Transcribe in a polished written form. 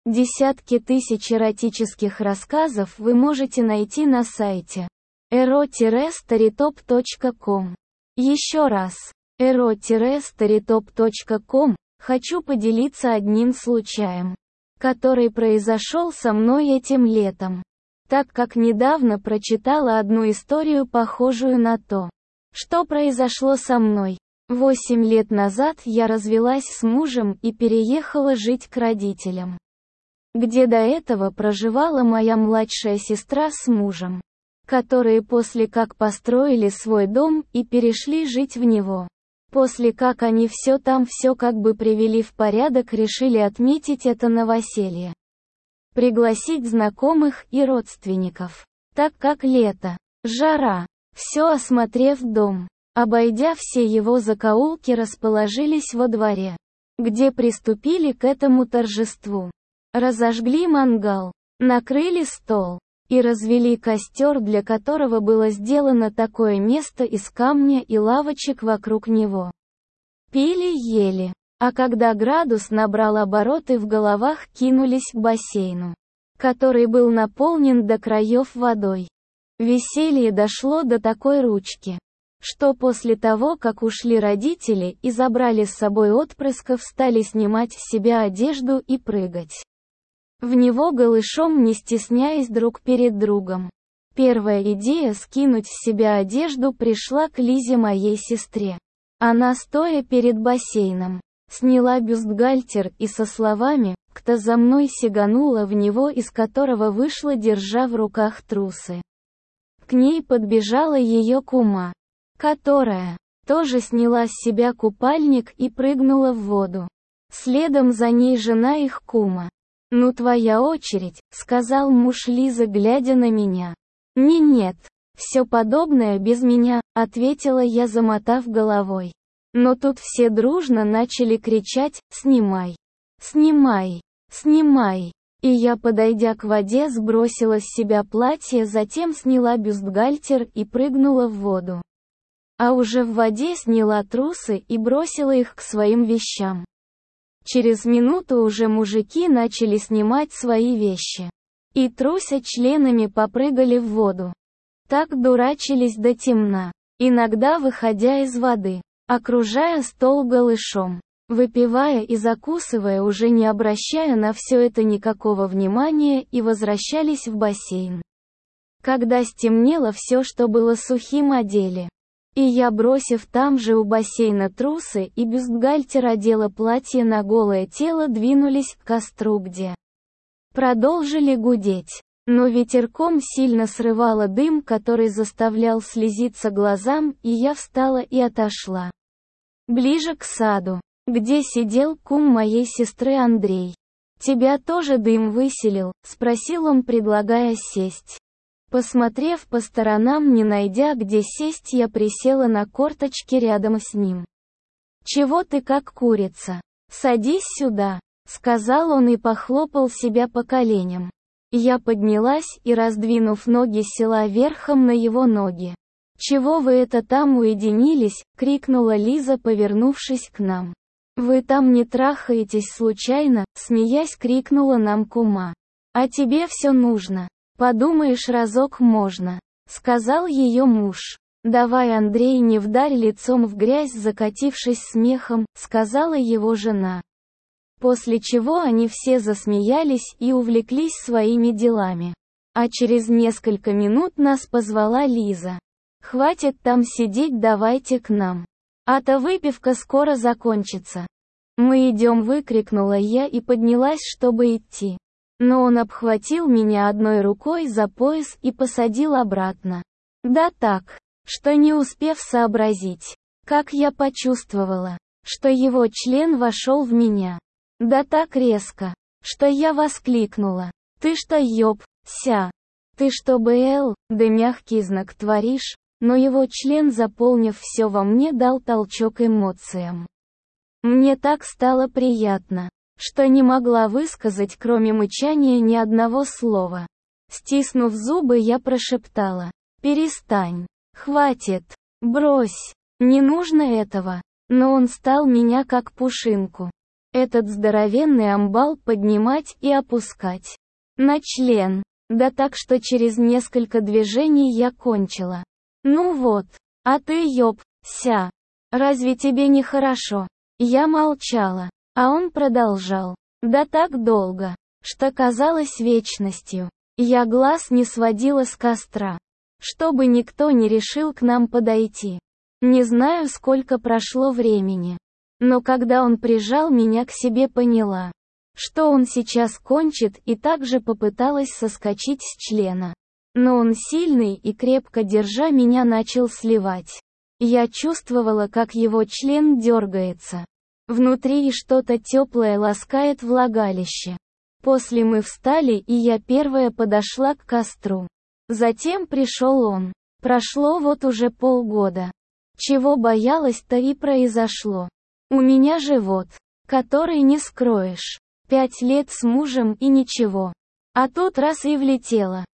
Десятки тысяч эротических рассказов вы можете найти на сайте ero-storytop.com. Еще раз, ero-storytop.com. Хочу поделиться одним случаем, который произошел со мной этим летом, так как недавно прочитала одну историю, похожую на то, что произошло со мной. 8 лет назад я развелась с мужем и переехала жить к родителям, где до этого проживала моя младшая сестра с мужем, которые после как построили свой дом и перешли жить в него. После как они все как бы привели в порядок, решили отметить это новоселье. Пригласить знакомых и родственников. Так как лето, жара, все осмотрев дом, обойдя все его закоулки, расположились во дворе, где приступили к этому торжеству. Разожгли мангал, накрыли стол и развели костер, для которого было сделано такое место из камня и лавочек вокруг него. Пили, ели, а когда градус набрал обороты в головах, кинулись к бассейну, который был наполнен до краев водой. Веселье дошло до такой ручки, что после того, как ушли родители и забрали с собой отпрысков, стали снимать с себя одежду и прыгать в него голышом, не стесняясь друг перед другом. Первая идея скинуть с себя одежду пришла к Лизе, моей сестре. Она, стоя перед бассейном, сняла бюстгальтер и со словами «Кто за мной?» сиганула в него, из которого вышла, держа в руках трусы. К ней подбежала ее кума, которая тоже сняла с себя купальник и прыгнула в воду. Следом за ней жена их кума. «Ну, твоя очередь», — сказал муж Лизы, глядя на меня. «Нет, все подобное без меня», — ответила я, замотав головой. Но тут все дружно начали кричать «Снимай! Снимай! Снимай!» И я, подойдя к воде, сбросила с себя платье, затем сняла бюстгальтер и прыгнула в воду. А уже в воде сняла трусы и бросила их к своим вещам. Через минуту уже мужики начали снимать свои вещи. И, труся членами, попрыгали в воду. Так дурачились до темна, иногда выходя из воды, окружая стол голышом, выпивая и закусывая, уже не обращая на все это никакого внимания, и возвращались в бассейн. Когда стемнело, все, что было сухим, одели. И я, бросив там же у бассейна трусы и бюстгальтер, одела платье на голое тело, двинулись к костру, где продолжили гудеть. Но ветерком сильно срывало дым, который заставлял слезиться глазам, и я встала и отошла ближе к саду, где сидел кум моей сестры Андрей. «Тебя тоже дым выселил?» — спросил он, предлагая сесть. Посмотрев по сторонам, не найдя где сесть, я присела на корточки рядом с ним. «Чего ты как курица? Садись сюда», — сказал он и похлопал себя по коленям. Я поднялась и, раздвинув ноги, села верхом на его ноги. «Чего вы это там уединились?» — крикнула Лиза, повернувшись к нам. «Вы там не трахаетесь случайно?» — смеясь, крикнула нам кума. «А тебе все нужно. Подумаешь, разок можно», — сказал ее муж. «Давай, Андрей, не вдарь лицом в грязь», — закатившись смехом, сказала его жена. После чего они все засмеялись и увлеклись своими делами. А через несколько минут нас позвала Лиза. «Хватит там сидеть, давайте к нам. А то выпивка скоро закончится». «Мы идем», — выкрикнула я и поднялась, чтобы идти. Но он обхватил меня одной рукой за пояс и посадил обратно. Да так, что не успев сообразить, как я почувствовала, что его член вошел в меня. Да так резко, что я воскликнула: «Ты что, ёб-ся? Ты что, БЛ?» Да мягкий знак творишь, но его член, заполнив все во мне, дал толчок эмоциям. Мне так стало приятно, что не могла высказать, кроме мычания, ни одного слова. Стиснув зубы, я прошептала: «Перестань. Хватит. Брось. Не нужно этого». Но он стал меня как пушинку. этот здоровенный амбал поднимать и опускать на член. Да так, что через несколько движений я кончила. Ну вот, а ты ся. Разве тебе не хорошо? Я молчала, а он продолжал. Да так долго, что казалось вечностью. Я глаз не сводила с костра, чтобы никто не решил к нам подойти. Не знаю, сколько прошло времени. Но когда он прижал меня к себе, поняла, что он сейчас кончит, и также попыталась соскочить с члена. Но он сильный и крепко держа меня начал сливать. Я чувствовала, как его член дергается. Внутри и что-то теплое ласкает влагалище. После мы встали, и я первая подошла к костру. Затем пришел он. Прошло вот уже полгода. Чего боялась-то и произошло. У меня живот, который не скроешь. 5 лет с мужем и ничего. А тут раз и влетела.